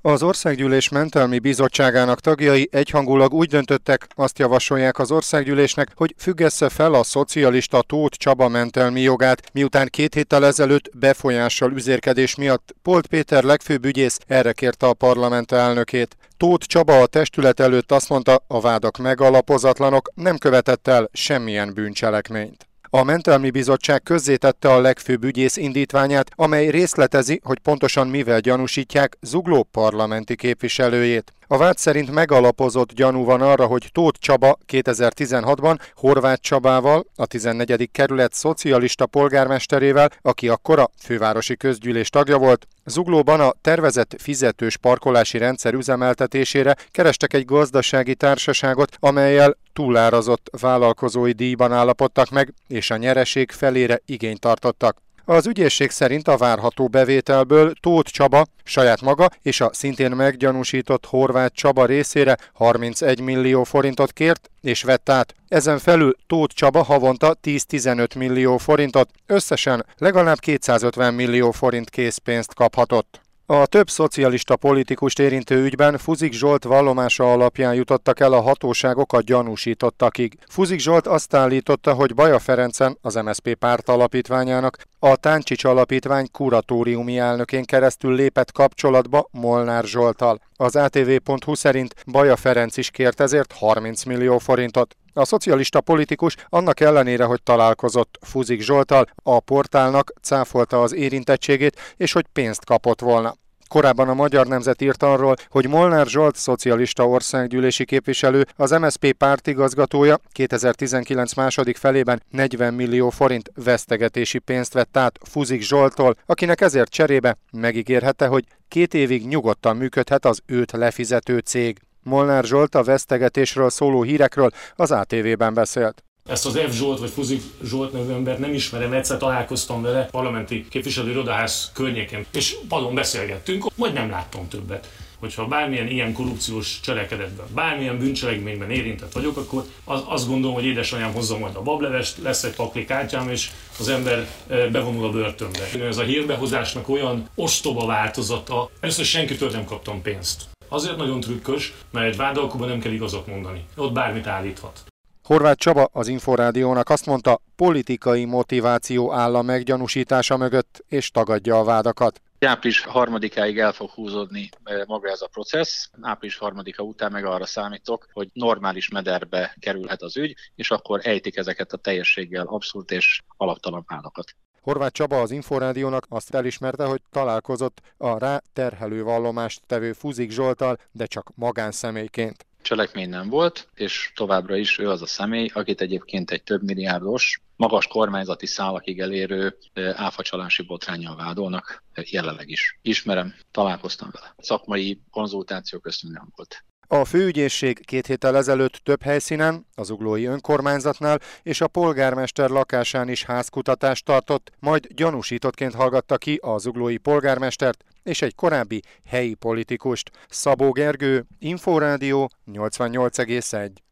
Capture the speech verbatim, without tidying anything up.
Az Országgyűlés Mentelmi Bizottságának tagjai egyhangulag úgy döntöttek, azt javasolják az Országgyűlésnek, hogy függessze fel a szocialista Tóth Csaba mentelmi jogát, miután két héttel ezelőtt befolyással üzérkedés miatt Polt Péter legfőbb ügyész erre kérte a parlament elnökét. Tóth Csaba a testület előtt azt mondta, a vádak megalapozatlanok, nem követett el semmilyen bűncselekményt. A Mentelmi Bizottság közzétette a legfőbb ügyész indítványát, amely részletezi, hogy pontosan mivel gyanúsítják Zugló parlamenti képviselőjét. A vád szerint megalapozott gyanú van arra, hogy Tóth Csaba kétezer-tizenhatban Horváth Csabával, a tizennegyedik kerület szocialista polgármesterével, aki akkor a fővárosi közgyűlés tagja volt, Zuglóban a tervezett fizetős parkolási rendszer üzemeltetésére kerestek egy gazdasági társaságot, amellyel túlárazott vállalkozói díjban állapodtak meg, és a nyereség felére igényt tartottak. Az ügyészség szerint a várható bevételből Tóth Csaba saját maga és a szintén meggyanúsított Horváth Csaba részére harmincegy millió forintot kért és vett át. Ezen felül Tóth Csaba havonta tíz-tizenöt millió forintot, összesen legalább kétszázötven millió forint készpénzt kaphatott. A több szocialista politikust érintő ügyben Fuzik Zsolt vallomása alapján jutottak el a hatóságok a gyanúsítottakig. Fuzik Zsolt azt állította, hogy Baja Ferencen, az em es zé pé párt alapítványának, a Táncsics Alapítvány kuratóriumi elnökén keresztül lépett kapcsolatba Molnár Zsolttal. Az á té vé pont hú szerint Baja Ferenc is kért ezért harminc millió forintot. A szocialista politikus annak ellenére, hogy találkozott Fuzik Zsolttal, a portálnak cáfolta az érintettségét, és hogy pénzt kapott volna. Korábban a Magyar Nemzet írt arról, hogy Molnár Zsolt szocialista országgyűlési képviselő, az em es zé pé pártigazgatója kétezer-tizenkilenc második felében negyven millió forint vesztegetési pénzt vett át Fuzik Zsolttól, akinek ezért cserébe megígérhette, hogy két évig nyugodtan működhet az őt lefizető cég. Molnár Zsolt a vesztegetésről szóló hírekről az á té vében beszélt. Ezt az F. Zsolt vagy Fuzik Zsolt nevű embert nem ismerem, egyszer találkoztam vele parlamenti képviselő irodaház környéken, és padon beszélgettünk, majd nem láttam többet. Hogyha bármilyen ilyen korrupciós cselekedetben, bármilyen bűncselekményben érintett vagyok, akkor az, azt gondolom, hogy édesanyám hozza majd a bablevest, lesz egy pakli kártyám, és az ember bevonul a börtönbe. Ez a hírbehozásnak olyan ostoba változata, először senkitől nem kaptam pénzt. Azért nagyon trükkös, mert egy vádalkóban nem kell igazat mondani. Ott bármit állíthat. Horváth Csaba az Inforádiónak azt mondta, politikai motiváció áll a meggyanúsítása mögött, és tagadja a vádakat. Április harmadikáig el fog húzódni maga ez a processz. Április harmadika után meg arra számítok, hogy normális mederbe kerülhet az ügy, és akkor ejtik ezeket a teljességgel abszurd és alaptalan vádakat. Horváth Csaba az Inforádiónak azt elismerte, hogy találkozott a rá terhelő vallomást tevő Fuzik Zsolttal, de csak magánszemélyként. Cselekmény nem volt, és továbbra is ő az a személy, akit egyébként egy több milliárdos, magas kormányzati szálakig elérő áfacsalási botránnyal vádolnak jelenleg is. Ismerem, találkoztam vele. Szakmai konzultáció köztünk nem volt. A főügyészség két héttel ezelőtt több helyszínen, az zuglói önkormányzatnál és a polgármester lakásán is házkutatást tartott, majd gyanúsítottként hallgatta ki a zuglói polgármestert és egy korábbi helyi politikust. Szabó Gergő, Inforádió nyolcvannyolc egész egy.